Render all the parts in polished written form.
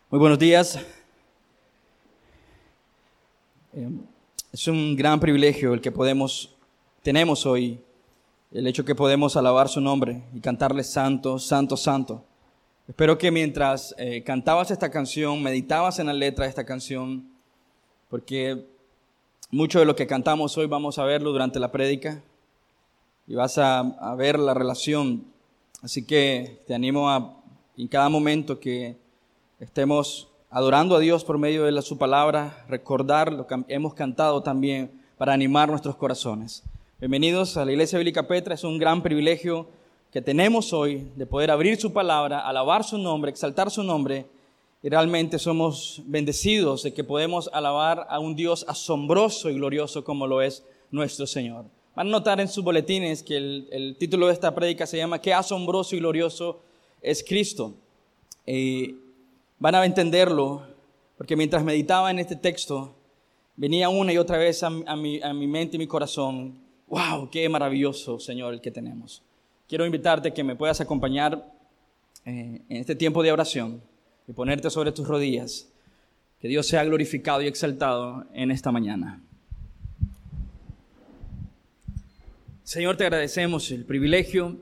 Muy buenos días. Es un gran privilegio el que tenemos hoy, el hecho que podemos alabar su nombre y cantarle santo, santo, santo. Espero que mientras cantabas esta canción, meditabas en la letra de esta canción, porque mucho de lo que cantamos hoy vamos a verlo durante la prédica y vas a ver la relación. Así que te animo en cada momento que estemos adorando a Dios por medio de su palabra, recordar lo que hemos cantado también para animar nuestros corazones. Bienvenidos a la Iglesia Bíblica Petra. Es un gran privilegio que tenemos hoy de poder abrir su palabra, alabar su nombre, exaltar su nombre, y realmente somos bendecidos de que podemos alabar a un Dios asombroso y glorioso como lo es nuestro Señor. Van a notar en sus boletines que el título de esta prédica se llama "Qué asombroso y glorioso es Cristo". Van a entenderlo, porque mientras meditaba en este texto, venía una y otra vez a mi mente y mi corazón: ¡wow! ¡Qué maravilloso Señor el que tenemos! Quiero invitarte a que me puedas acompañar en este tiempo de oración y ponerte sobre tus rodillas. Que Dios sea glorificado y exaltado en esta mañana. Señor, te agradecemos el privilegio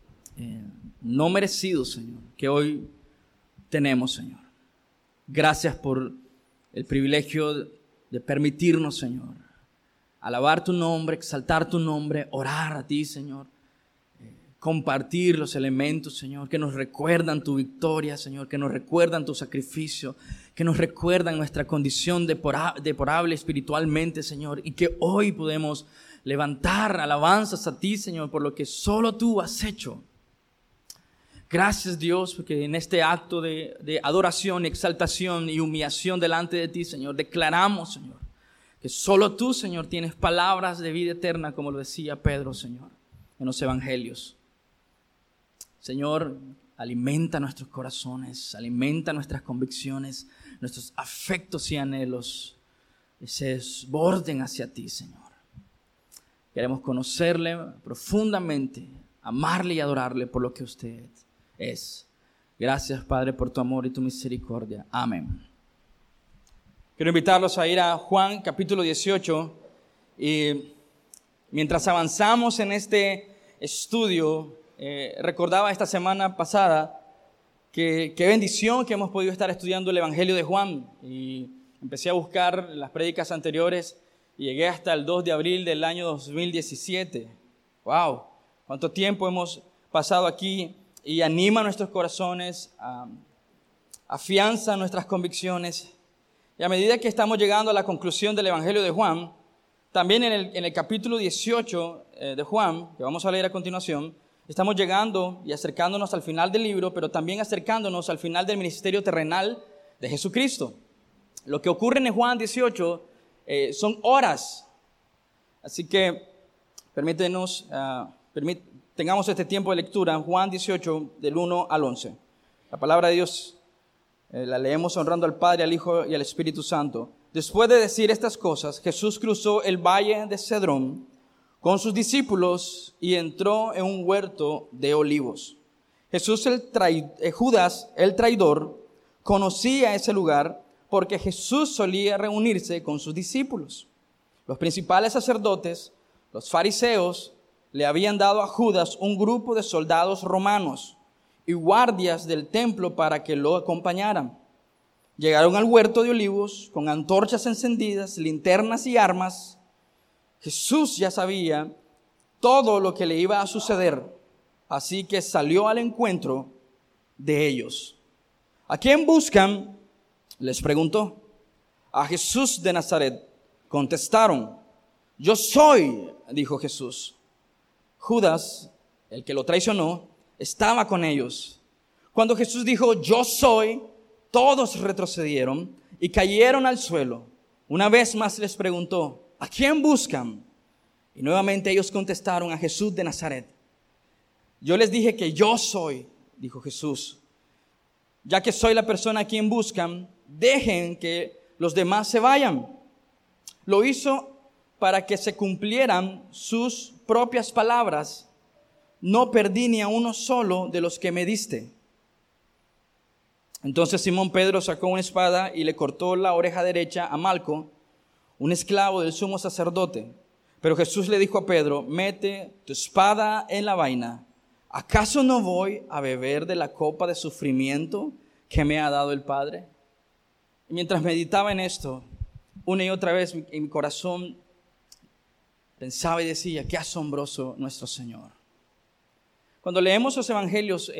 no merecido, Señor, que hoy tenemos, Señor. Gracias por el privilegio de permitirnos, Señor, alabar tu nombre, exaltar tu nombre, orar a ti, Señor, compartir los elementos, Señor, que nos recuerdan tu victoria, Señor, que nos recuerdan tu sacrificio, que nos recuerdan nuestra condición deplorable espiritualmente, Señor, y que hoy podemos levantar alabanzas a ti, Señor, por lo que solo tú has hecho. Gracias, Dios, porque en este acto de adoración, exaltación y humillación delante de ti, Señor, declaramos, Señor, que solo tú, Señor, tienes palabras de vida eterna, como lo decía Pedro, Señor, en los evangelios. Señor, alimenta nuestros corazones, alimenta nuestras convicciones, nuestros afectos y anhelos, y se desborden hacia ti, Señor. Queremos conocerle profundamente, amarle y adorarle por lo que usted es. Gracias, Padre, por tu amor y tu misericordia. Amén. Quiero invitarlos a ir a Juan capítulo 18 y mientras avanzamos en este estudio, recordaba esta semana pasada que qué bendición que hemos podido estar estudiando el Evangelio de Juan, y empecé a buscar las prédicas anteriores y llegué hasta el 2 de abril del año 2017. ¡Wow! ¿Cuánto tiempo hemos pasado aquí? Y anima nuestros corazones, afianza nuestras convicciones. Y a medida que estamos llegando a la conclusión del Evangelio de Juan, también en el capítulo 18 de Juan, que vamos a leer a continuación, estamos llegando y acercándonos al final del libro, pero también acercándonos al final del ministerio terrenal de Jesucristo. Lo que ocurre en Juan 18 son horas. Así que tengamos este tiempo de lectura en Juan 18, del 1 al 11. La palabra de Dios la leemos honrando al Padre, al Hijo y al Espíritu Santo. Después de decir estas cosas, Jesús cruzó el valle de Cedrón con sus discípulos y entró en un huerto de olivos. Judas, el traidor, conocía ese lugar porque Jesús solía reunirse con sus discípulos. Los principales sacerdotes, los fariseos, le habían dado a Judas un grupo de soldados romanos y guardias del templo para que lo acompañaran. Llegaron al huerto de olivos con antorchas encendidas, linternas y armas. Jesús ya sabía todo lo que le iba a suceder, así que salió al encuentro de ellos. ¿A quién buscan?, les preguntó. A Jesús de Nazaret, contestaron. Yo soy, dijo Jesús. Judas, el que lo traicionó, estaba con ellos. Cuando Jesús dijo, yo soy, todos retrocedieron y cayeron al suelo. Una vez más les preguntó, ¿a quién buscan? Y nuevamente ellos contestaron, a Jesús de Nazaret. Yo les dije que yo soy, dijo Jesús. Ya que soy la persona a quien buscan, dejen que los demás se vayan. Lo hizo para que se cumplieran sus propias palabras. No perdí ni a uno solo de los que me diste. Entonces Simón Pedro sacó una espada y le cortó la oreja derecha a Malco, un esclavo del sumo sacerdote. Pero Jesús le dijo a Pedro: mete tu espada en la vaina. ¿Acaso no voy a beber de la copa de sufrimiento que me ha dado el Padre? Y mientras meditaba en esto, una y otra vez en mi corazón pensaba y decía: qué asombroso nuestro Señor. Cuando leemos los evangelios,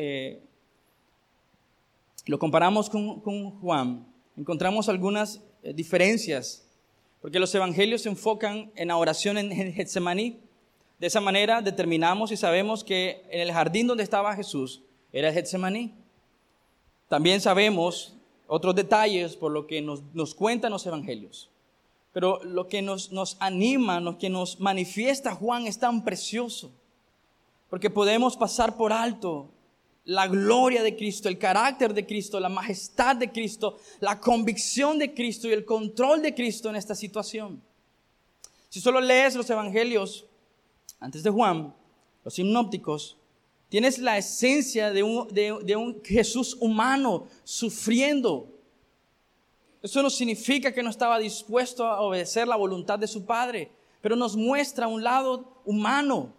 lo comparamos con Juan, encontramos algunas diferencias, porque los evangelios se enfocan en la oración en Getsemaní. De esa manera determinamos y sabemos que en el jardín donde estaba Jesús era el Getsemaní. También sabemos otros detalles por lo que nos cuentan los evangelios. Pero lo que nos anima, lo que nos manifiesta Juan es tan precioso, porque podemos pasar por alto la gloria de Cristo, el carácter de Cristo, la majestad de Cristo, la convicción de Cristo y el control de Cristo en esta situación. Si solo lees los evangelios antes de Juan, los sinópticos, tienes la esencia de un Jesús humano sufriendo. Eso no significa que no estaba dispuesto a obedecer la voluntad de su Padre, pero nos muestra un lado humano.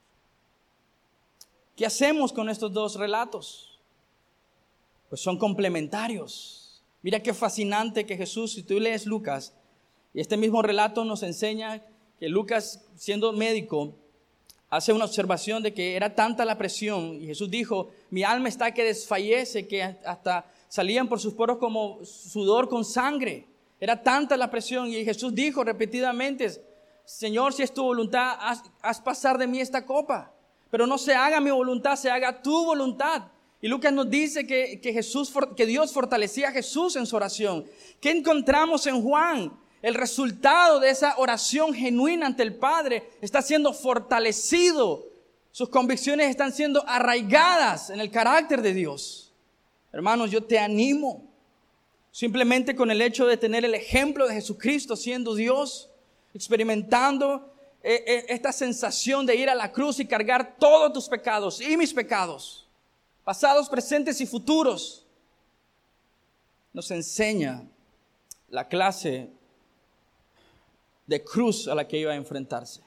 ¿Qué hacemos con estos dos relatos? Pues son complementarios. Mira qué fascinante que Jesús, si tú lees Lucas, y este mismo relato nos enseña que Lucas, siendo médico, hace una observación de que era tanta la presión, y Jesús dijo: mi alma está que desfallece, que hasta salían por sus poros como sudor con sangre. Era tanta la presión, y Jesús dijo repetidamente: Señor, si es tu voluntad, haz pasar de mí esta copa. Pero no se haga mi voluntad, se haga tu voluntad. Y Lucas nos dice que Dios fortalecía a Jesús en su oración. ¿Qué encontramos en Juan? El resultado de esa oración genuina ante el Padre está siendo fortalecido. Sus convicciones están siendo arraigadas en el carácter de Dios. Hermanos, yo te animo, simplemente con el hecho de tener el ejemplo de Jesucristo siendo Dios, experimentando esta sensación de ir a la cruz y cargar todos tus pecados y mis pecados, pasados, presentes y futuros, nos enseña la clase de cruz a la que iba a enfrentarse.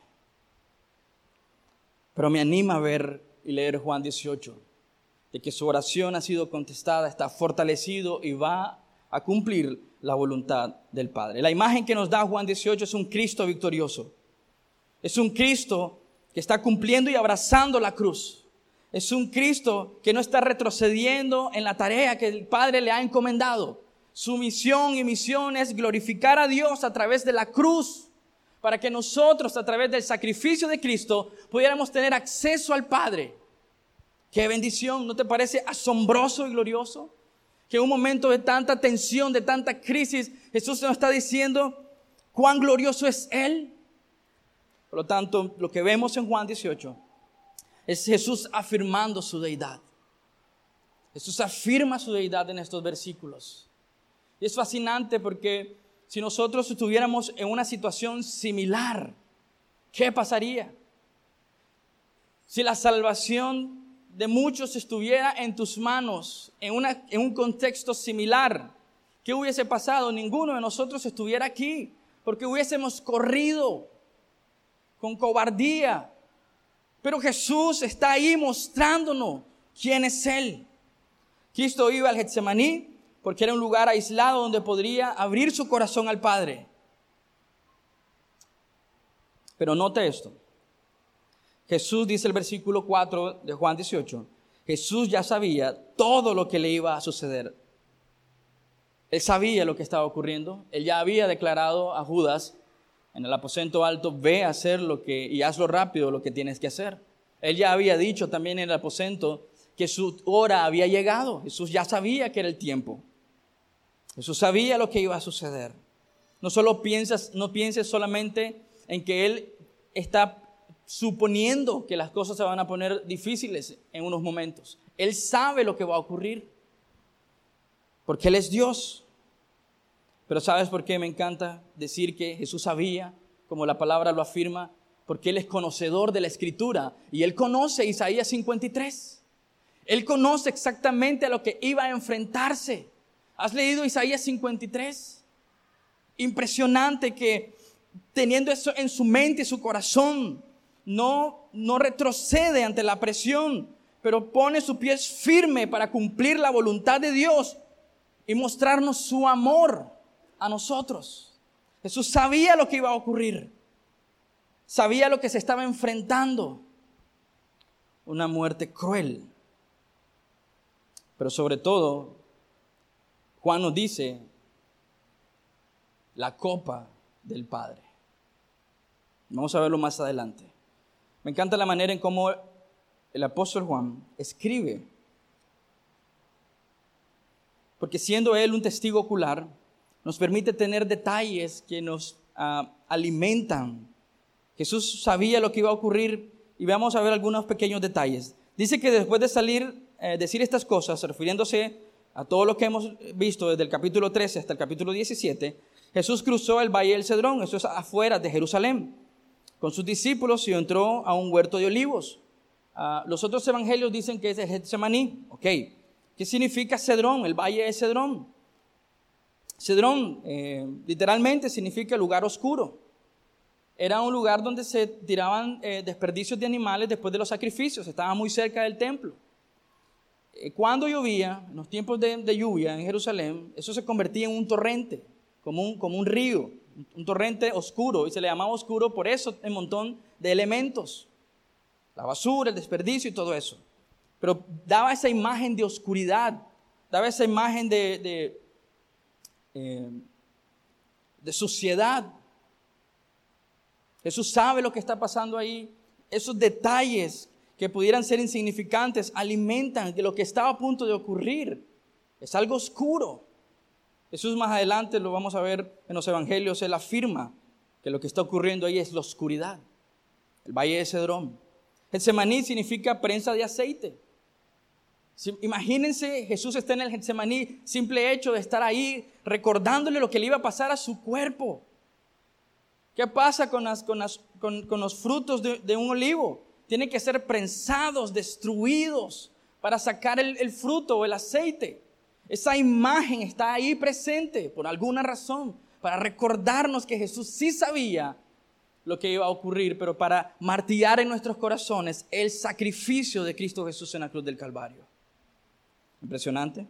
Pero me anima a ver y leer Juan 18, de que su oración ha sido contestada, está fortalecido y va a cumplir la voluntad del Padre. La imagen que nos da Juan 18 es un Cristo victorioso. Es un Cristo que está cumpliendo y abrazando la cruz. Es un Cristo que no está retrocediendo en la tarea que el Padre le ha encomendado. Su misión y misión es glorificar a Dios a través de la cruz, para que nosotros, a través del sacrificio de Cristo, pudiéramos tener acceso al Padre. ¡Qué bendición! ¿No te parece asombroso y glorioso? Que en un momento de tanta tensión, de tanta crisis, Jesús nos está diciendo cuán glorioso es Él. Por lo tanto, lo que vemos en Juan 18 es Jesús afirmando su deidad. Jesús afirma su deidad en estos versículos. Y es fascinante porque si nosotros estuviéramos en una situación similar, ¿qué pasaría? Si la salvación de muchos estuviera en tus manos, en un contexto similar, ¿qué hubiese pasado? Ninguno de nosotros estuviera aquí, porque hubiésemos corrido con cobardía. Pero Jesús está ahí mostrándonos quién es Él. Cristo iba al Getsemaní porque era un lugar aislado donde podría abrir su corazón al Padre. Pero note esto. Jesús, dice el versículo 4 de Juan 18, Jesús ya sabía todo lo que le iba a suceder. Él sabía lo que estaba ocurriendo. Él ya había declarado a Judas en el aposento alto: ve a hacer y hazlo rápido lo que tienes que hacer. Él ya había dicho también en el aposento que su hora había llegado. Jesús ya sabía que era el tiempo. Jesús sabía lo que iba a suceder. No pienses solamente en que Él está suponiendo que las cosas se van a poner difíciles en unos momentos. Él sabe lo que va a ocurrir, porque Él es Dios. Pero ¿sabes por qué me encanta decir que Jesús sabía, como la palabra lo afirma? Porque Él es conocedor de la Escritura y Él conoce Isaías 53. Él conoce exactamente a lo que iba a enfrentarse. ¿Has leído Isaías 53? Impresionante que teniendo eso en su mente y su corazón, no retrocede ante la presión, pero pone sus pies firme para cumplir la voluntad de Dios y mostrarnos su amor a nosotros. Jesús sabía lo que iba a ocurrir. Sabía lo que se estaba enfrentando. Una muerte cruel. Pero sobre todo, Juan nos dice la copa del Padre. Vamos a verlo más adelante. Me encanta la manera en cómo el apóstol Juan escribe. Porque siendo él un testigo ocular, nos permite tener detalles que nos alimentan. Jesús sabía lo que iba a ocurrir y vamos a ver algunos pequeños detalles. Dice que después de decir estas cosas, refiriéndose a todo lo que hemos visto desde el capítulo 13 hasta el capítulo 17, Jesús cruzó el valle del Cedrón, eso es afuera de Jerusalén, con sus discípulos y entró a un huerto de olivos. Los otros evangelios dicen que es el Getsemaní. Ok, ¿qué significa Cedrón? El valle de Cedrón. Cedrón literalmente significa lugar oscuro. Era un lugar donde se tiraban desperdicios de animales después de los sacrificios. Estaba muy cerca del templo. Cuando llovía, en los tiempos de lluvia en Jerusalén, eso se convertía en un torrente, como un río, un torrente oscuro, y se le llamaba oscuro por eso, un montón de elementos, la basura, el desperdicio y todo eso. Pero daba esa imagen de oscuridad, daba esa imagen de suciedad. Jesús sabe lo que está pasando ahí. Esos detalles que pudieran ser insignificantes alimentan de lo que estaba a punto de ocurrir. Es algo oscuro. Jesús más adelante, lo vamos a ver en los evangelios, él afirma que lo que está ocurriendo ahí es la oscuridad. El valle de Cedrón. Getsemaní significa prensa de aceite. Imagínense, Jesús está en el Getsemaní, simple hecho de estar ahí recordándole lo que le iba a pasar a su cuerpo. ¿Qué pasa con los frutos de un olivo? Tienen que ser prensados, destruidos para sacar el fruto o el aceite. Esa imagen está ahí presente por alguna razón, para recordarnos que Jesús sí sabía lo que iba a ocurrir, pero para martillar en nuestros corazones el sacrificio de Cristo Jesús en la cruz del Calvario. Impresionante.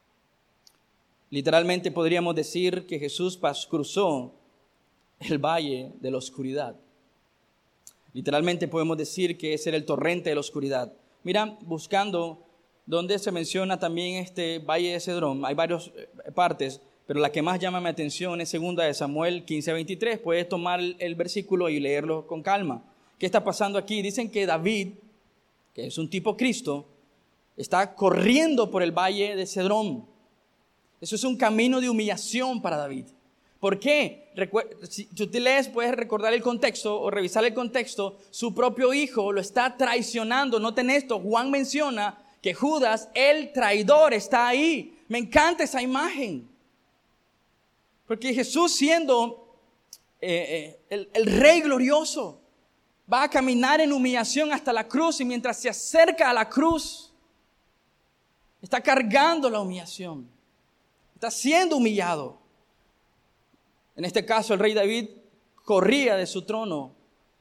Literalmente podríamos decir que Jesús cruzó el valle de la oscuridad. Literalmente podemos decir que ese era el torrente de la oscuridad. Mira, buscando donde se menciona también este valle de Cedrón, hay varias partes, pero la que más llama mi atención es 2 de Samuel 15:23. Puedes tomar el versículo y leerlo con calma. ¿Qué está pasando aquí? Dicen que David, que es un tipo Cristo, está corriendo por el valle de Cedrón. Eso es un camino de humillación para David. ¿Por qué? Si tú te lees, puedes recordar el contexto o revisar el contexto. Su propio hijo lo está traicionando. Noten esto, Juan menciona que Judas, el traidor, está ahí. Me encanta esa imagen. Porque Jesús, siendo el rey glorioso, va a caminar en humillación hasta la cruz, y mientras se acerca a la cruz, está cargando la humillación. Está siendo humillado. En este caso, el rey David corría de su trono,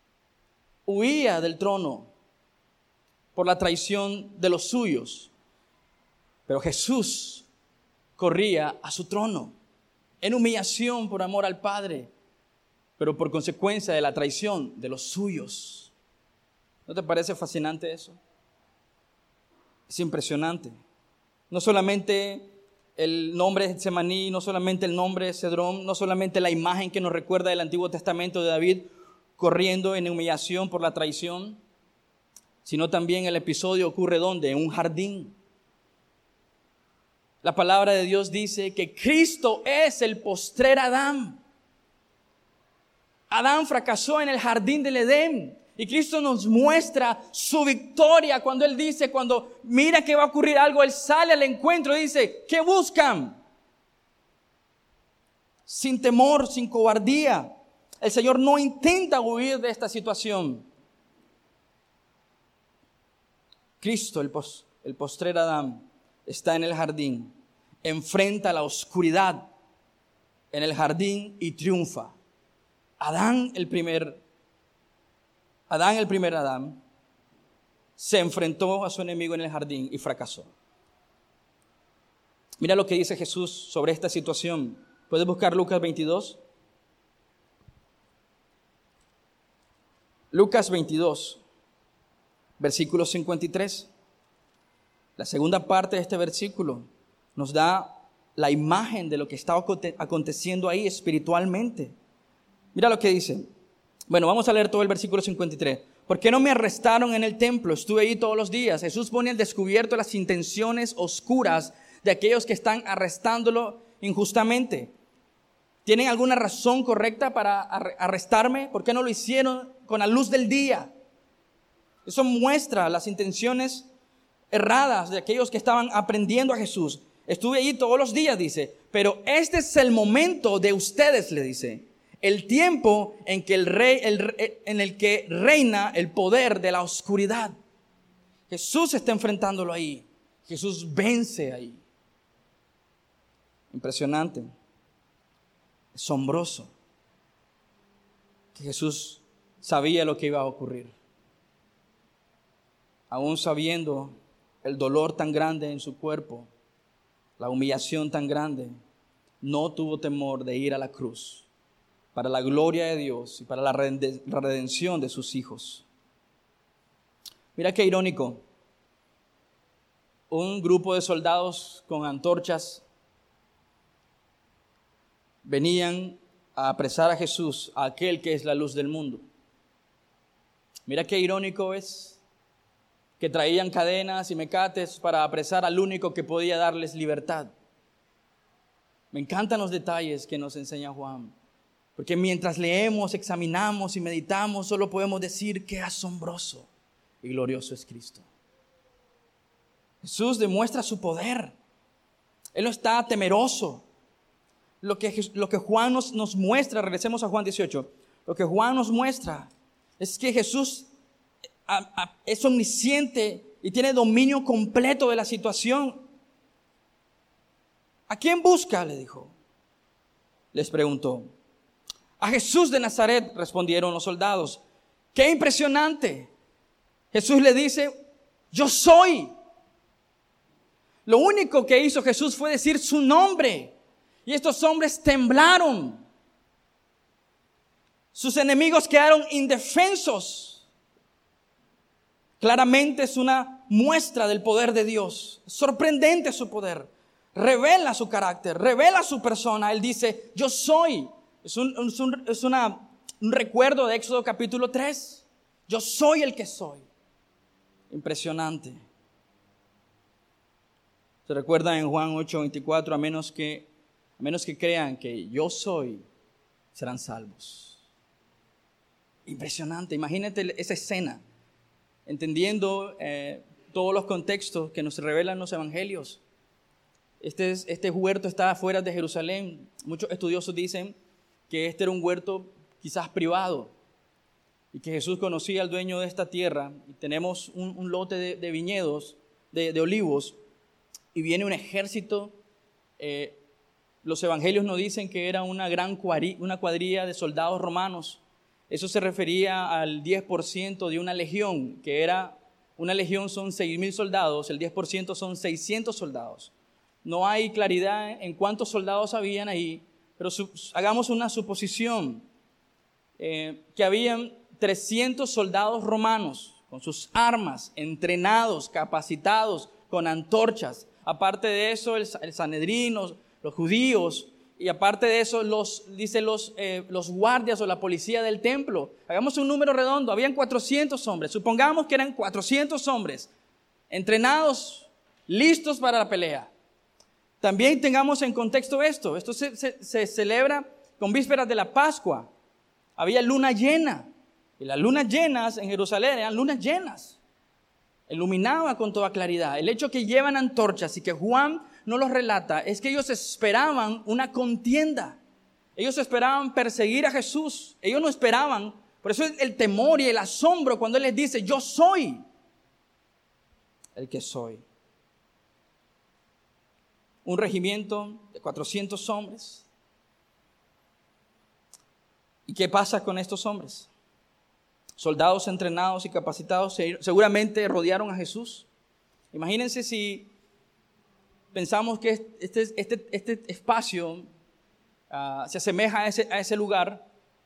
huía del trono por la traición de los suyos. Pero Jesús corría a su trono en humillación por amor al Padre, pero por consecuencia de la traición de los suyos. ¿No te parece fascinante eso? Es impresionante. No solamente el nombre de Getsemaní, no solamente el nombre de Cedrón, no solamente la imagen que nos recuerda del Antiguo Testamento de David corriendo en humillación por la traición, sino también el episodio ocurre ¿dónde? En un jardín. La palabra de Dios dice que Cristo es el postrer Adán. Adán fracasó en el jardín del Edén. Y Cristo nos muestra su victoria cuando Él dice, cuando mira que va a ocurrir algo, Él sale al encuentro y dice, ¿qué buscan? Sin temor, sin cobardía. El Señor no intenta huir de esta situación. Cristo, el postrer Adán, está en el jardín. enfrenta la oscuridad en el jardín y triunfa. Adán, el primer Adán, se enfrentó a su enemigo en el jardín y fracasó. Mira lo que dice Jesús sobre esta situación. ¿Puedes buscar Lucas 22? Lucas 22, versículo 53. La segunda parte de este versículo nos da la imagen de lo que está aconteciendo ahí espiritualmente. Mira lo que dice. Bueno, vamos a leer todo el versículo 53. ¿Por qué no me arrestaron en el templo? Estuve ahí todos los días. Jesús pone al descubierto las intenciones oscuras de aquellos que están arrestándolo injustamente. ¿Tienen alguna razón correcta para arrestarme? ¿Por qué no lo hicieron con la luz del día? Eso muestra las intenciones erradas de aquellos que estaban aprendiendo a Jesús. Estuve allí todos los días, dice, pero este es el momento de ustedes, le dice, el tiempo en que en el que reina el poder de la oscuridad. Jesús está enfrentándolo ahí. Jesús vence ahí. Impresionante, asombroso, que Jesús sabía lo que iba a ocurrir. Aún sabiendo el dolor tan grande en su cuerpo, la humillación tan grande, no tuvo temor de ir a la cruz para la gloria de Dios y para la redención de sus hijos. Mira qué irónico. Un grupo de soldados con antorchas venían a apresar a Jesús, a aquel que es la luz del mundo. Mira qué irónico es que traían cadenas y mecates para apresar al único que podía darles libertad. Me encantan los detalles que nos enseña Juan, porque mientras leemos, examinamos y meditamos, solo podemos decir qué asombroso y glorioso es Cristo. Jesús demuestra su poder. Él no está temeroso. Lo que Juan nos muestra, regresemos a Juan 18, lo que Juan nos muestra es que Jesús es omnisciente y tiene dominio completo de la situación. ¿A quién busca?, le dijo. Les preguntó. A Jesús de Nazaret, respondieron los soldados. ¡Qué impresionante! Jesús le dice, yo soy. Lo único que hizo Jesús fue decir su nombre. Y estos hombres temblaron. Sus enemigos quedaron indefensos. Claramente es una muestra del poder de Dios. Sorprendente su poder. Revela su carácter, revela su persona. Él dice, yo soy. Es un recuerdo de Éxodo capítulo 3. Yo soy el que soy. Impresionante. Se recuerda en Juan 8:24, a menos que crean que yo soy, serán salvos. Impresionante. Imagínate esa escena, entendiendo todos los contextos que nos revelan los evangelios. Este huerto está afuera de Jerusalén. Muchos estudiosos dicen que este era un huerto quizás privado y que Jesús conocía al dueño de esta tierra. Y tenemos un lote de viñedos, de olivos, y viene un ejército. Los evangelios nos dicen que era una cuadrilla de soldados romanos. Eso se refería al 10% de una legión, que era una legión son 6,000 soldados, el 10% son 600 soldados. No hay claridad en cuántos soldados habían ahí, pero hagamos una suposición, que habían 300 soldados romanos con sus armas, entrenados, capacitados, con antorchas. Aparte de eso, el Sanedrín, los judíos, y aparte de eso, los guardias o la policía del templo. Hagamos un número redondo, habían 400 hombres. Supongamos que eran 400 hombres, entrenados, listos para la pelea. También tengamos en contexto esto se celebra con vísperas de la Pascua. Había luna llena, y las lunas llenas en Jerusalén eran lunas llenas. Iluminaba con toda claridad. El hecho que llevan antorchas y que Juan no los relata es que ellos esperaban una contienda. Ellos esperaban perseguir a Jesús. Ellos no esperaban. Por eso el temor y el asombro cuando Él les dice, yo soy el que soy. un regimiento de 400 hombres. ¿Y qué pasa con estos hombres? Soldados entrenados y capacitados seguramente rodearon a Jesús. Imagínense si pensamos que este espacio se asemeja a ese lugar.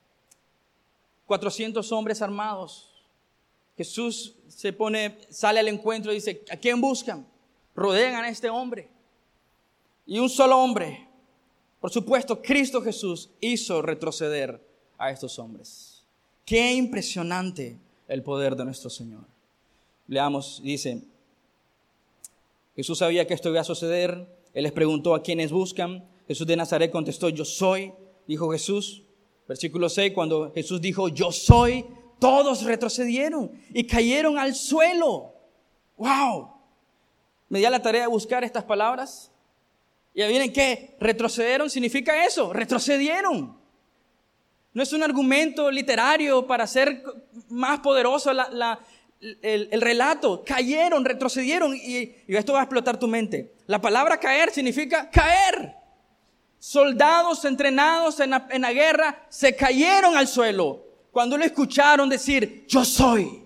400 hombres armados. Jesús sale al encuentro y dice, ¿a quién buscan? Rodean a este hombre. Y un solo hombre, por supuesto, Cristo Jesús, hizo retroceder a estos hombres. Qué impresionante el poder de nuestro Señor. Leamos, dice, Jesús sabía que esto iba a suceder. Él les preguntó a quiénes buscan. Jesús de Nazaret contestó, yo soy, dijo Jesús. Versículo 6, cuando Jesús dijo, yo soy, todos retrocedieron y cayeron al suelo. ¡Wow! Me di a la tarea de buscar estas palabras. Y adivinen qué, retrocedieron significa eso, retrocedieron. No es un argumento literario para hacer más poderoso el relato. Cayeron, retrocedieron y esto va a explotar tu mente. La palabra caer significa caer. Soldados entrenados en la guerra se cayeron al suelo cuando lo escucharon decir, yo soy.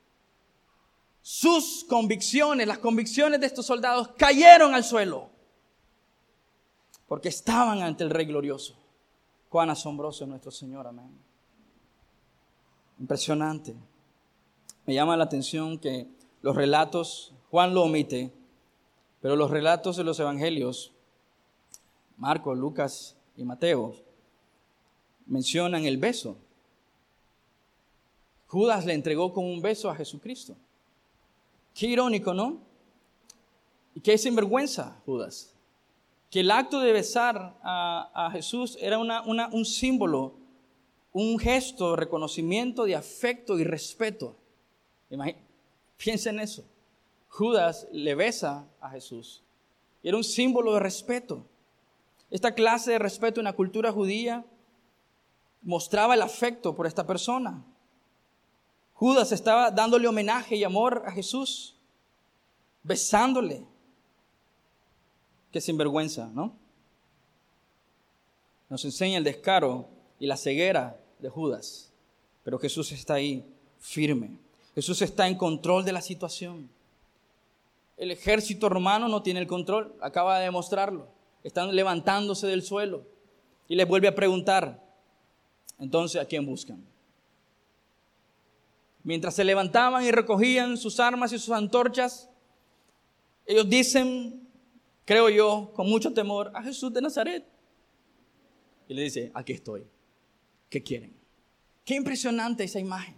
Sus convicciones, las convicciones de estos soldados cayeron al suelo porque estaban ante el Rey glorioso. Cuán asombroso es nuestro Señor, amén. Impresionante. Me llama la atención que los relatos, Juan lo omite, pero los relatos de los evangelios, Marcos, Lucas y Mateo, mencionan el beso. Judas le entregó con un beso a Jesucristo. Qué irónico, ¿no? Y qué sinvergüenza, Judas. Que el acto de besar a Jesús era un símbolo, un gesto de reconocimiento, de afecto y respeto. Piensa en eso. Judas le besa a Jesús. Era un símbolo de respeto. Esta clase de respeto en la cultura judía mostraba el afecto por esta persona. Judas estaba dándole homenaje y amor a Jesús, besándole. Qué sinvergüenza, ¿no? Nos enseña el descaro y la ceguera de Judas. Pero Jesús está ahí, firme. Jesús está en control de la situación. El ejército romano no tiene el control, acaba de demostrarlo. Están levantándose del suelo. Y les vuelve a preguntar, entonces, ¿a quién buscan? Mientras se levantaban y recogían sus armas y sus antorchas, ellos dicen, creo yo, con mucho temor, a Jesús de Nazaret. Y le dice, aquí estoy. ¿Qué quieren? Qué impresionante esa imagen.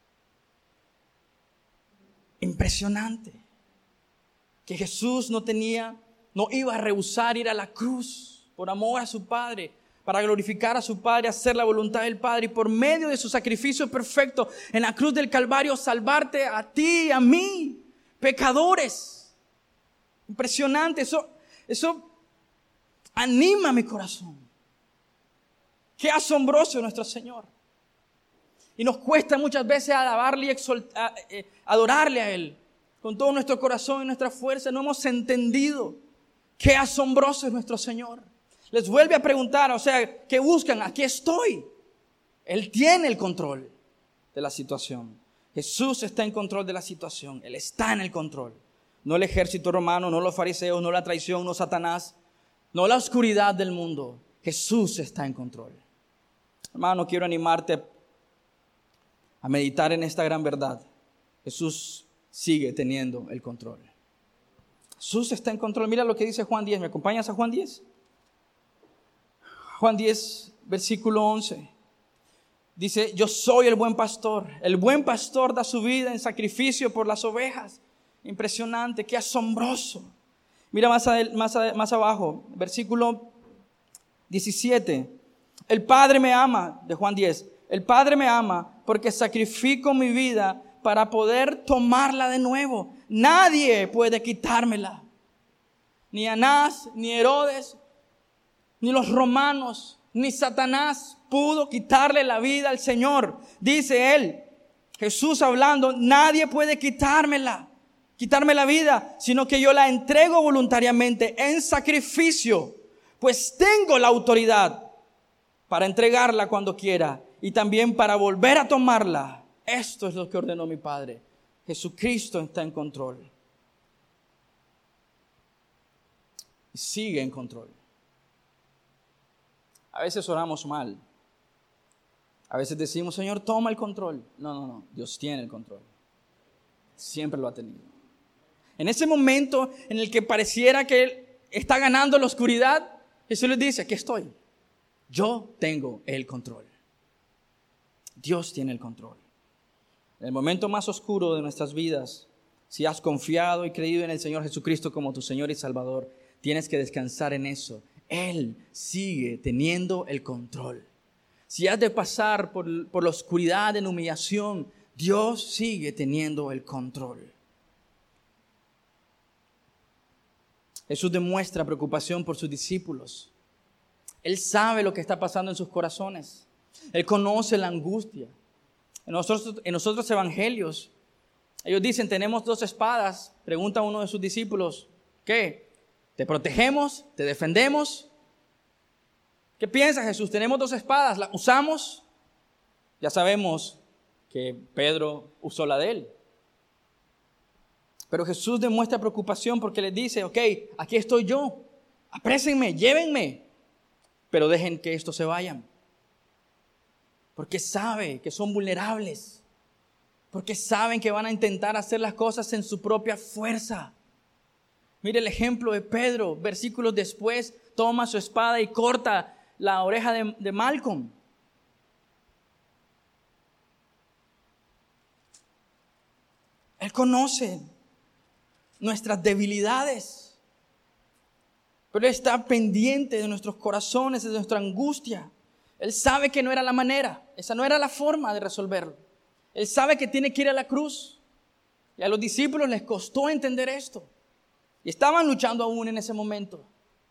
Impresionante. Que Jesús no iba a rehusar ir a la cruz por amor a su Padre, para glorificar a su Padre, hacer la voluntad del Padre y por medio de su sacrificio perfecto en la cruz del Calvario salvarte a ti y a mí, pecadores. Impresionante, eso anima mi corazón. Qué asombroso es nuestro Señor. Y nos cuesta muchas veces alabarle y adorarle a Él. Con todo nuestro corazón y nuestra fuerza no hemos entendido qué asombroso es nuestro Señor. Les vuelve a preguntar, o sea, ¿qué buscan? Aquí estoy. Él tiene el control de la situación. Jesús está en control de la situación. Él está en el control. No el ejército romano, no los fariseos, no la traición, no Satanás, no la oscuridad del mundo. Jesús está en control. Hermano, quiero animarte a meditar en esta gran verdad. Jesús sigue teniendo el control. Jesús está en control. Mira lo que dice Juan 10. ¿Me acompañas a Juan 10? Juan 10, versículo 11. Dice, yo soy el buen pastor. El buen pastor da su vida en sacrificio por las ovejas. Impresionante, qué asombroso. Mira más abajo, versículo 17. El Padre me ama, de Juan 10. El Padre me ama porque sacrifico mi vida para poder tomarla de nuevo. Nadie puede quitármela. Ni Anás, ni Herodes, ni los romanos, ni Satanás pudo quitarle la vida al Señor. Dice él, Jesús hablando, nadie puede quitármela. quitarme la vida, sino que yo la entrego voluntariamente en sacrificio, pues tengo la autoridad para entregarla cuando quiera y también para volver a tomarla. Esto es lo que ordenó mi Padre. Jesucristo está en control. Y sigue en control. A veces oramos mal. A veces decimos, Señor, toma el control. No. Dios tiene el control. Siempre lo ha tenido. En ese momento en el que pareciera que Él está ganando la oscuridad, Jesús les dice, aquí estoy. Yo tengo el control. Dios tiene el control. En el momento más oscuro de nuestras vidas, si has confiado y creído en el Señor Jesucristo como tu Señor y Salvador, tienes que descansar en eso. Él sigue teniendo el control. Si has de pasar por la oscuridad en humillación, Dios sigue teniendo el control. Jesús demuestra preocupación por sus discípulos. Él sabe lo que está pasando en sus corazones. Él conoce la angustia. En los otros evangelios, ellos dicen, tenemos 2 espadas. Pregunta uno de sus discípulos, ¿qué? ¿Te protegemos? ¿Te defendemos? ¿Qué piensa Jesús? Tenemos 2 espadas, ¿las usamos? Ya sabemos que Pedro usó la de él. Pero Jesús demuestra preocupación porque les dice, ok, aquí estoy yo, aprésenme, llévenme, pero dejen que estos se vayan. Porque sabe que son vulnerables, porque saben que van a intentar hacer las cosas en su propia fuerza. Mire el ejemplo de Pedro, versículos después, toma su espada y corta la oreja de Malcolm. Él conoce nuestras debilidades, pero Él está pendiente de nuestros corazones, de nuestra angustia. Él sabe que no era la manera, esa no era la forma de resolverlo. Él sabe que tiene que ir a la cruz. Y a los discípulos les costó entender esto. Y estaban luchando aún en ese momento.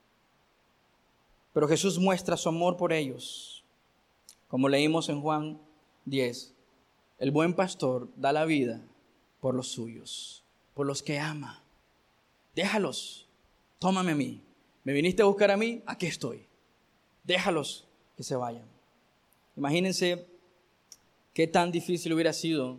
Pero Jesús muestra su amor por ellos. Como leímos en Juan 10, el buen pastor da la vida por los suyos, por los que ama. Déjalos, tómame a mí. Me viniste a buscar a mí, aquí estoy. Déjalos que se vayan. Imagínense qué tan difícil hubiera sido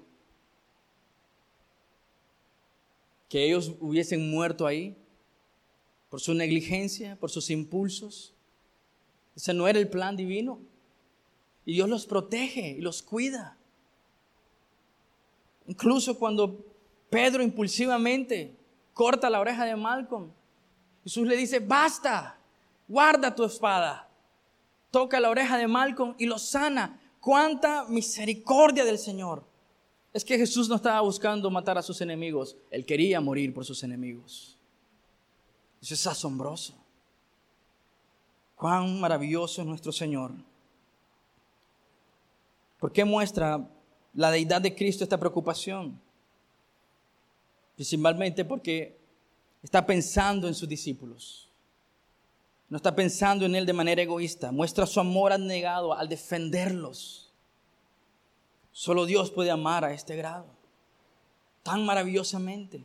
que ellos hubiesen muerto ahí por su negligencia, por sus impulsos. Ese no era el plan divino. Y Dios los protege y los cuida. Incluso cuando Pedro impulsivamente corta la oreja de Malcolm, Jesús le dice, basta, guarda tu espada. Toca la oreja de Malcolm y lo sana. ¡Cuánta misericordia del Señor! Es que Jesús no estaba buscando matar a sus enemigos. Él quería morir por sus enemigos. Eso es asombroso. Cuán maravilloso es nuestro Señor. ¿Por qué muestra la deidad de Cristo esta preocupación? Principalmente porque está pensando en sus discípulos. No está pensando en Él de manera egoísta. Muestra su amor abnegado al defenderlos. Solo Dios puede amar a este grado, tan maravillosamente.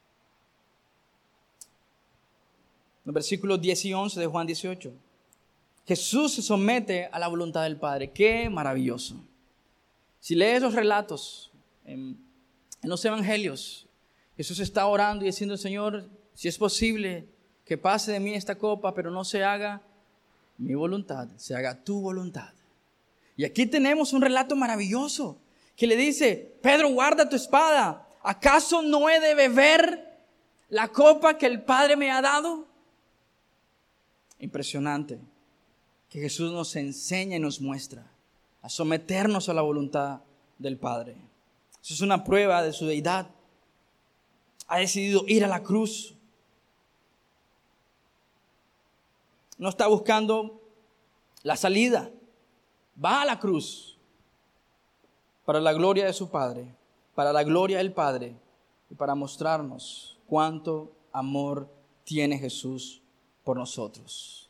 Los versículos 10 y 11 de Juan 18. Jesús se somete a la voluntad del Padre. ¡Qué maravilloso! Si lees los relatos en los evangelios, Jesús está orando y diciendo, Señor, si es posible que pase de mí esta copa, pero no se haga mi voluntad, se haga tu voluntad. Y aquí tenemos un relato maravilloso que le dice, Pedro, guarda tu espada. ¿Acaso no he de beber la copa que el Padre me ha dado? Impresionante que Jesús nos enseña y nos muestra a someternos a la voluntad del Padre. Eso es una prueba de su deidad. Ha decidido ir a la cruz. No está buscando la salida. Va a la cruz para la gloria de su Padre, para la gloria del Padre y para mostrarnos cuánto amor tiene Jesús por nosotros.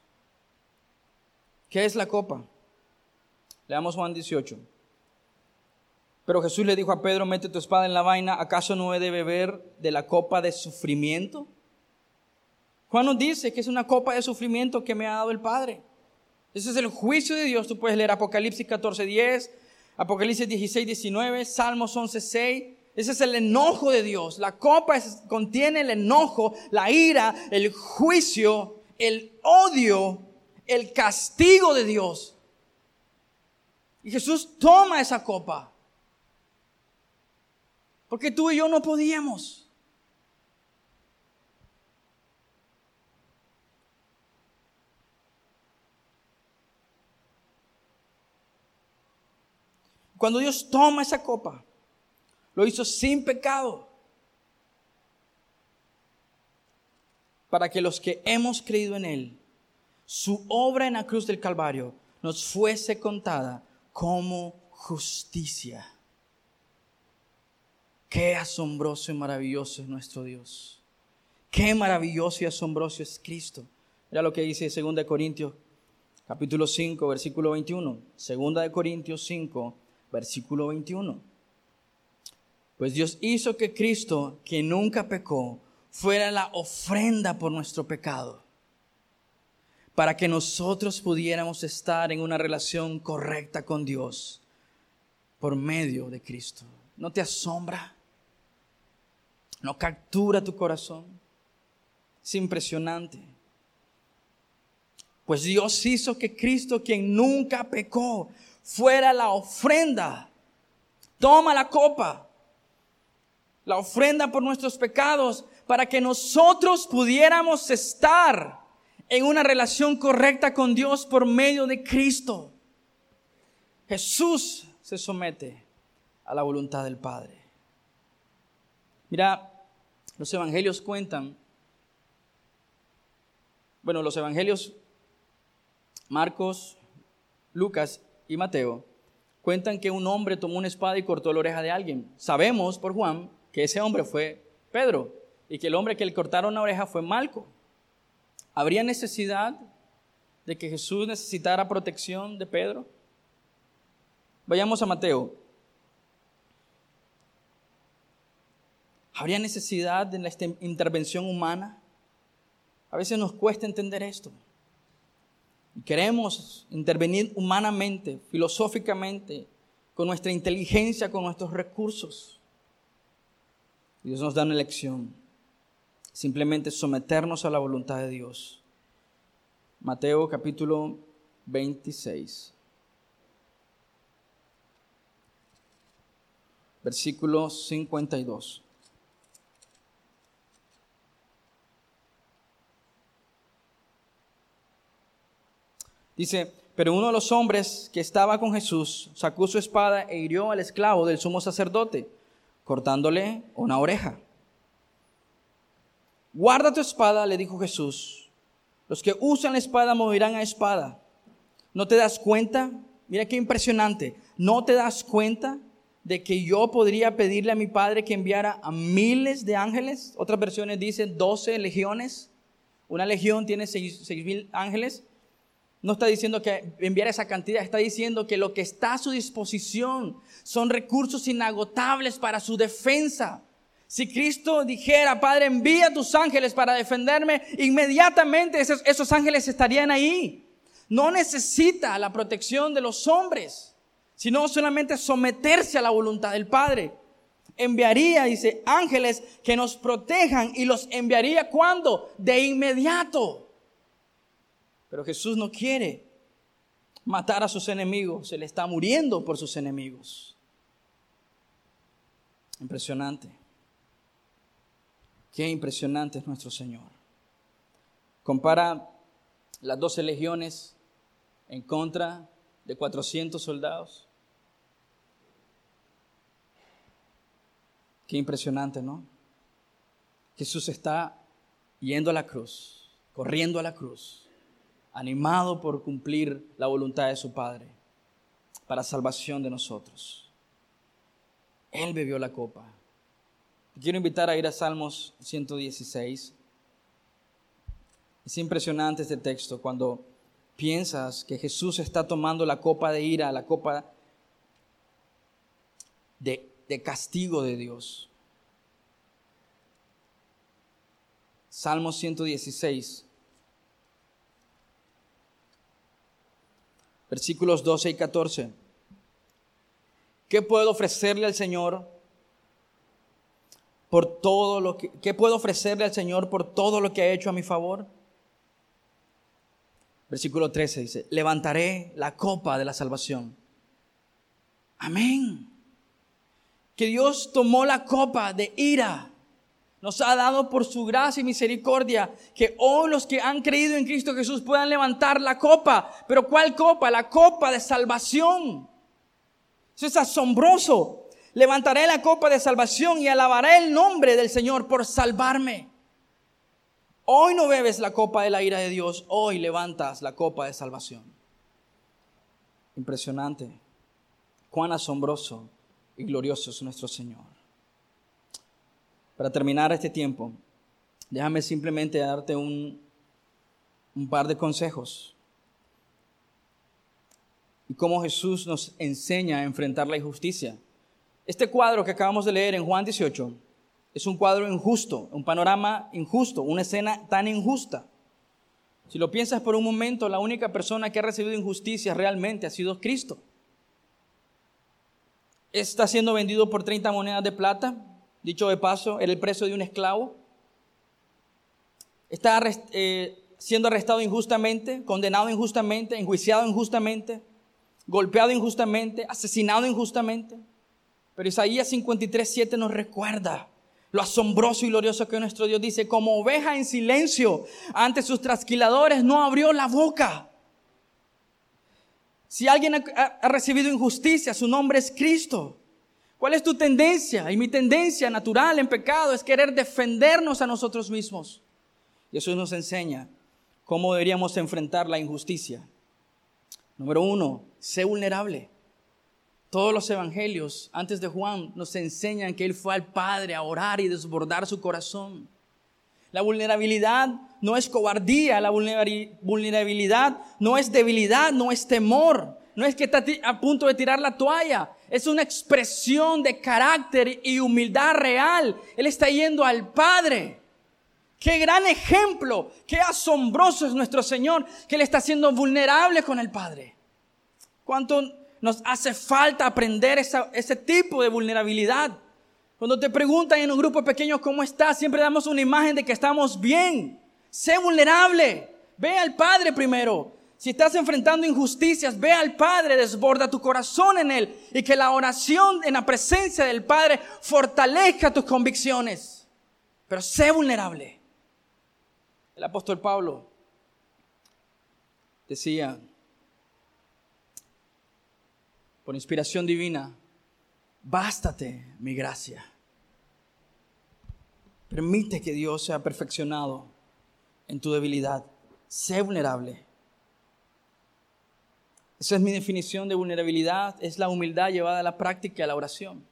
¿Qué es la copa? Leamos Juan 18. Pero Jesús le dijo a Pedro, mete tu espada en la vaina, ¿acaso no he de beber de la copa de sufrimiento? Juan nos dice que es una copa de sufrimiento que me ha dado el Padre. Ese es el juicio de Dios. Tú puedes leer Apocalipsis 14:10, Apocalipsis 16:19, Salmos 11:6. Ese es el enojo de Dios. La copa contiene el enojo, la ira, el juicio, el odio, el castigo de Dios. Y Jesús toma esa copa. Porque tú y yo no podíamos. Cuando Dios toma esa copa, lo hizo sin pecado. Para que los que hemos creído en Él, su obra en la cruz del Calvario, nos fuese contada como justicia. Qué asombroso y maravilloso es nuestro Dios. Qué maravilloso y asombroso es Cristo. Mira lo que dice 2 Corintios capítulo 5, versículo 21. 2 Corintios 5, versículo 21. Pues Dios hizo que Cristo, que nunca pecó, fuera la ofrenda por nuestro pecado, para que nosotros pudiéramos estar en una relación correcta con Dios por medio de Cristo. ¿No te asombra? ¿No captura tu corazón? Es impresionante. Pues Dios hizo que Cristo, quien nunca pecó, fuera la ofrenda. Toma la copa, la ofrenda por nuestros pecados, para que nosotros pudiéramos estar en una relación correcta con Dios por medio de Cristo. Jesús se somete a la voluntad del Padre. Mira, los evangelios cuentan, los evangelios Marcos, Lucas y Mateo cuentan que un hombre tomó una espada y cortó la oreja de alguien. Sabemos por Juan que ese hombre fue Pedro y que el hombre que le cortaron la oreja fue Malco. ¿Habría necesidad de que Jesús necesitara protección de Pedro? Vayamos a Mateo. ¿Habría necesidad de esta intervención humana? A veces nos cuesta entender esto. Y queremos intervenir humanamente, filosóficamente, con nuestra inteligencia, con nuestros recursos. Dios nos da una lección. Simplemente someternos a la voluntad de Dios. Mateo capítulo 26. Versículo 52. Dice, pero uno de los hombres que estaba con Jesús sacó su espada e hirió al esclavo del sumo sacerdote, cortándole una oreja. Guarda tu espada, le dijo Jesús. Los que usan la espada morirán a espada. ¿No te das cuenta? Mira qué impresionante. ¿No te das cuenta de que yo podría pedirle a mi Padre que enviara a miles de ángeles? Otras versiones dicen 12 legiones. Una legión tiene 6,000 ángeles. No está diciendo que enviara esa cantidad, está diciendo que lo que está a su disposición son recursos inagotables para su defensa. Si Cristo dijera, Padre, envía a tus ángeles para defenderme, inmediatamente esos ángeles estarían ahí. No necesita la protección de los hombres, sino solamente someterse a la voluntad del Padre. Enviaría, dice, ángeles que nos protejan y los enviaría ¿cuándo? De inmediato. Pero Jesús no quiere matar a sus enemigos. Él está muriendo por sus enemigos. Impresionante. Qué impresionante es nuestro Señor. Compara las 12 legiones en contra de 400 soldados. Qué impresionante, ¿no? Jesús está yendo a la cruz, corriendo a la cruz, animado por cumplir la voluntad de su Padre para salvación de nosotros. Él bebió la copa. Te quiero invitar a ir a Salmos 116. Es impresionante este texto cuando piensas que Jesús está tomando la copa de ira, la copa de castigo de Dios. Salmo 116, versículos 12 y 14. ¿Qué puedo ofrecerle al Señor por todo lo que, qué puedo ofrecerle al Señor por todo lo que ha hecho a mi favor? Versículo 13 dice, levantaré la copa de la salvación. Amén. Que Dios tomó la copa de ira. Nos ha dado por su gracia y misericordia que hoy los que han creído en Cristo Jesús puedan levantar la copa. ¿Pero cuál copa? La copa de salvación. Eso es asombroso. Levantaré la copa de salvación y alabaré el nombre del Señor por salvarme. Hoy no bebes la copa de la ira de Dios, hoy levantas la copa de salvación. Impresionante. Cuán asombroso y glorioso es nuestro Señor. Para terminar este tiempo, déjame simplemente darte un par de consejos. Y cómo Jesús nos enseña a enfrentar la injusticia. Este cuadro que acabamos de leer en Juan 18 es un cuadro injusto, un panorama injusto, una escena tan injusta. Si lo piensas por un momento, la única persona que ha recibido injusticia realmente ha sido Cristo. Está siendo vendido por 30 monedas de plata. Dicho de paso, era el precio de un esclavo. Está siendo arrestado injustamente, condenado injustamente, enjuiciado injustamente, golpeado injustamente, asesinado injustamente. Pero Isaías 53:7 nos recuerda lo asombroso y glorioso que nuestro Dios dice, como oveja en silencio ante sus trasquiladores no abrió la boca. Si alguien ha recibido injusticia, su nombre es Cristo. ¿Cuál es tu tendencia? Y mi tendencia natural en pecado es querer defendernos a nosotros mismos. Y eso nos enseña cómo deberíamos enfrentar la injusticia. Número 1, sé vulnerable. Todos los evangelios antes de Juan nos enseñan que Él fue al Padre a orar y desbordar su corazón. La vulnerabilidad no es cobardía, la vulnerabilidad no es debilidad, no es temor. No es que está a punto de tirar la toalla. Es una expresión de carácter y humildad real. Él está yendo al Padre. ¡Qué gran ejemplo! ¡Qué asombroso es nuestro Señor! Que Él está siendo vulnerable con el Padre. ¿Cuánto nos hace falta aprender ese tipo de vulnerabilidad? Cuando te preguntan en un grupo pequeño cómo estás, siempre damos una imagen de que estamos bien. Sé vulnerable. Ve al Padre primero. Si estás enfrentando injusticias, ve al Padre, desborda tu corazón en Él y que la oración en la presencia del Padre fortalezca tus convicciones. Pero sé vulnerable. El apóstol Pablo decía, por inspiración divina, bástate mi gracia. Permite que Dios sea perfeccionado en tu debilidad. Sé vulnerable. Esa es mi definición de vulnerabilidad, es la humildad llevada a la práctica, a la oración.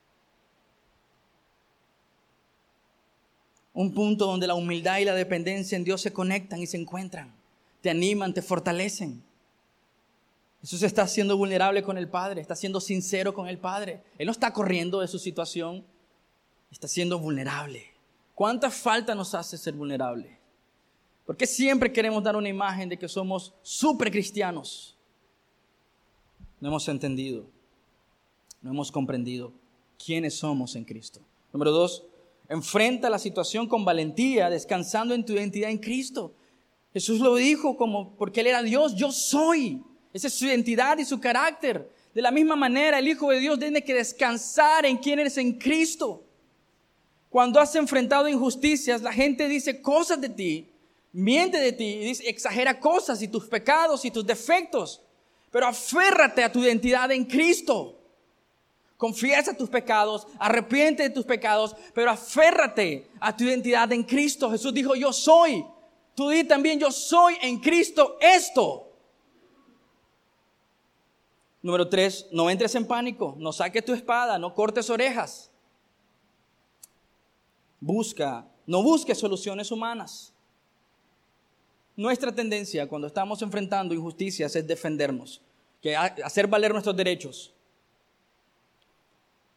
Un punto donde la humildad y la dependencia en Dios se conectan y se encuentran, te animan, te fortalecen. Jesús está siendo vulnerable con el Padre, está siendo sincero con el Padre. Él no está corriendo de su situación, está siendo vulnerable. ¿Cuánta falta nos hace ser vulnerable? Porque siempre queremos dar una imagen de que somos súper cristianos. No hemos entendido, no hemos comprendido quiénes somos en Cristo. Número 2, enfrenta la situación con valentía, descansando en tu identidad en Cristo. Jesús lo dijo como porque Él era Dios, yo soy. Esa es su identidad y su carácter. De la misma manera, el Hijo de Dios tiene que descansar en quién eres en Cristo. Cuando has enfrentado injusticias, la gente dice cosas de ti, miente de ti, y exagera cosas y tus pecados y tus defectos. Pero aférrate a tu identidad en Cristo. Confiesa tus pecados, arrepiente de tus pecados, pero aférrate a tu identidad en Cristo. Jesús dijo, yo soy. Tú di también, yo soy en Cristo esto. Número 3, no entres en pánico, no saques tu espada, no cortes orejas. No busques soluciones humanas. Nuestra tendencia cuando estamos enfrentando injusticias es defendernos, hacer valer nuestros derechos.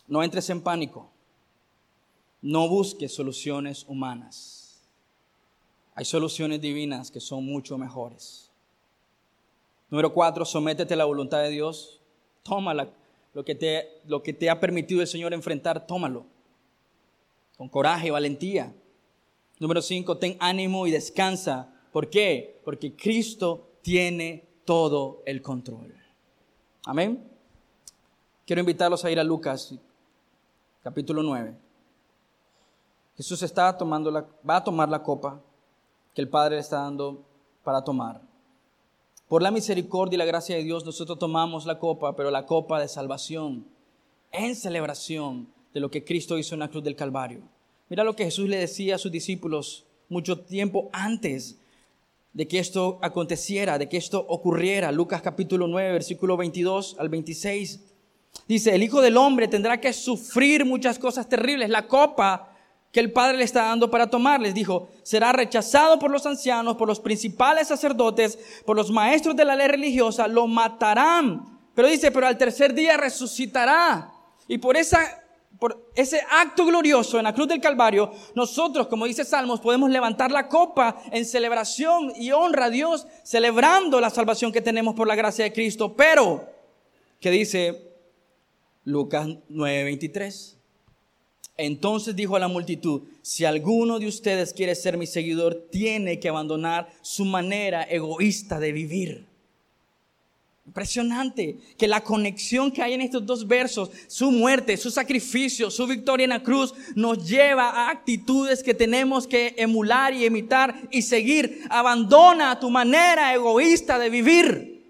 No entres en pánico. No busques soluciones humanas. Hay soluciones divinas que son mucho mejores. Número 4, sométete a la voluntad de Dios. Tómala. Lo que te ha permitido el Señor enfrentar, tómalo. Con coraje y valentía. Número 5, ten ánimo y descansa. ¿Por qué? Porque Cristo tiene todo el control. Amén. Quiero invitarlos a ir a Lucas, capítulo 9. Jesús va a tomar la copa que el Padre le está dando para tomar. Por la misericordia y la gracia de Dios, nosotros tomamos la copa, pero la copa de salvación, en celebración de lo que Cristo hizo en la cruz del Calvario. Mira lo que Jesús le decía a sus discípulos mucho tiempo antes de que esto aconteciera, de que esto ocurriera. Lucas capítulo 9, versículo 22 al 26. Dice, el Hijo del Hombre tendrá que sufrir muchas cosas terribles. La copa que el Padre le está dando para tomar, les dijo, será rechazado por los ancianos, por los principales sacerdotes, por los maestros de la ley religiosa, lo matarán. Pero dice, pero al tercer día resucitará. Y por ese acto glorioso en la cruz del Calvario, nosotros, como dice Salmos, podemos levantar la copa en celebración y honra a Dios, celebrando la salvación que tenemos por la gracia de Cristo. Pero, ¿qué dice Lucas 9:23? Entonces dijo a la multitud, si alguno de ustedes quiere ser mi seguidor, tiene que abandonar su manera egoísta de vivir. Impresionante que la conexión que hay en estos dos versos, su muerte, su sacrificio, su victoria en la cruz, nos lleva a actitudes que tenemos que emular y imitar y seguir. Abandona tu manera egoísta de vivir.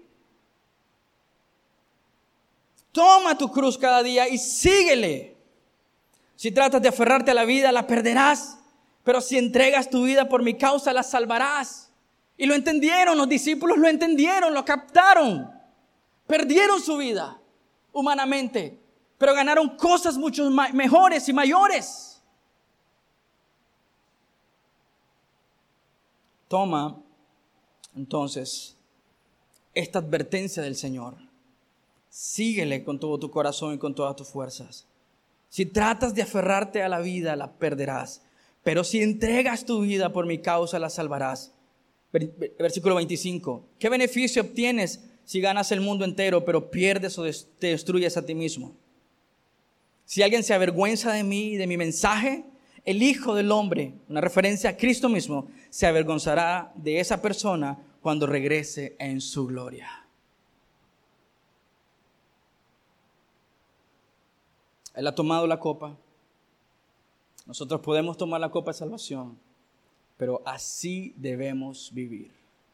Toma tu cruz cada día y síguele. Si tratas de aferrarte a la vida, la perderás. Pero si entregas tu vida por mi causa, la salvarás. Y lo entendieron, los discípulos lo entendieron, lo captaron. Perdieron su vida humanamente, pero ganaron cosas mucho mejores y mayores. Toma, entonces, esta advertencia del Señor. Síguele con todo tu corazón y con todas tus fuerzas. Si tratas de aferrarte a la vida, la perderás. Pero si entregas tu vida por mi causa, la salvarás. Versículo 25. ¿Qué beneficio obtienes si ganas el mundo entero, pero pierdes o te destruyes a ti mismo? Si alguien se avergüenza de mí y de mi mensaje, el Hijo del Hombre, una referencia a Cristo mismo, se avergonzará de esa persona cuando regrese en su gloria. Él ha tomado la copa. Nosotros podemos tomar la copa de salvación, pero así debemos vivir.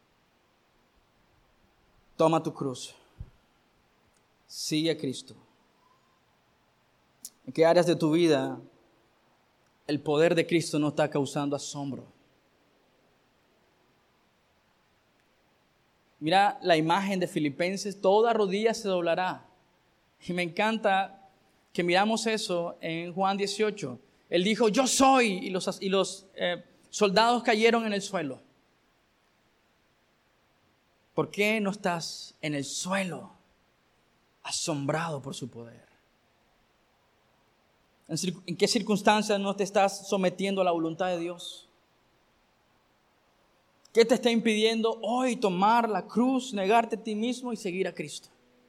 Toma tu cruz. Sigue a Cristo. ¿En qué áreas de tu vida el poder de Cristo no está causando asombro? Mira la imagen de Filipenses, toda rodilla se doblará. Y me encanta que miramos eso en Juan 18. Él dijo, yo soy, y los soldados cayeron en el suelo. ¿Por qué no estás en el suelo, asombrado por su poder? ¿En qué circunstancias no te estás sometiendo a la voluntad de Dios? ¿Qué te está impidiendo hoy tomar la cruz, negarte a ti mismo y seguir a Cristo?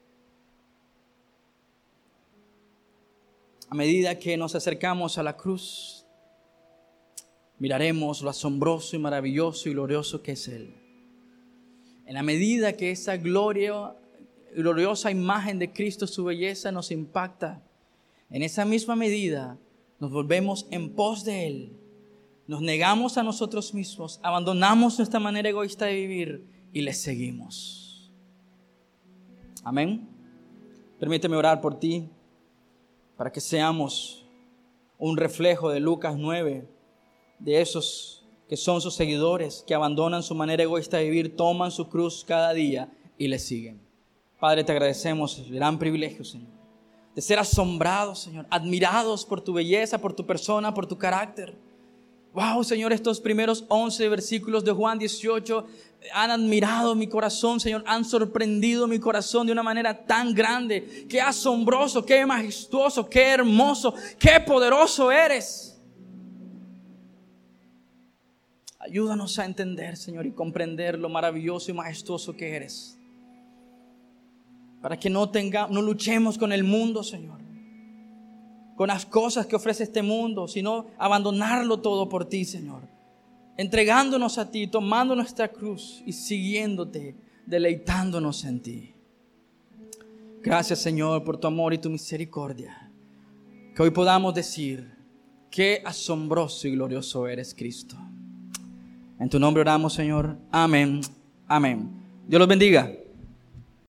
A medida que nos acercamos a la cruz, miraremos lo asombroso y maravilloso y glorioso que es Él. En la medida que esa gloriosa imagen de Cristo, su belleza, nos impacta, en esa misma medida nos volvemos en pos de Él. Nos negamos a nosotros mismos, abandonamos nuestra manera egoísta de vivir y le seguimos. Amén. Permíteme orar por ti, para que seamos un reflejo de Lucas 9, de esos que son sus seguidores, que abandonan su manera egoísta de vivir, toman su cruz cada día y le siguen. Padre, te agradecemos el gran privilegio, Señor, de ser asombrados, Señor, admirados por tu belleza, por tu persona, por tu carácter. Wow, Señor, estos primeros 11 versículos de Juan 18 han admirado mi corazón, Señor, han sorprendido mi corazón de una manera tan grande. Qué asombroso, qué majestuoso, qué hermoso, qué poderoso eres. Ayúdanos a entender, Señor, y comprender lo maravilloso y majestuoso que eres. Para que no luchemos con el mundo, Señor, con las cosas que ofrece este mundo, sino abandonarlo todo por ti, Señor. Entregándonos a ti, tomando nuestra cruz y siguiéndote, deleitándonos en ti. Gracias, Señor, por tu amor y tu misericordia. Que hoy podamos decir, qué asombroso y glorioso eres, Cristo. En tu nombre oramos, Señor. Amén. Amén. Dios los bendiga.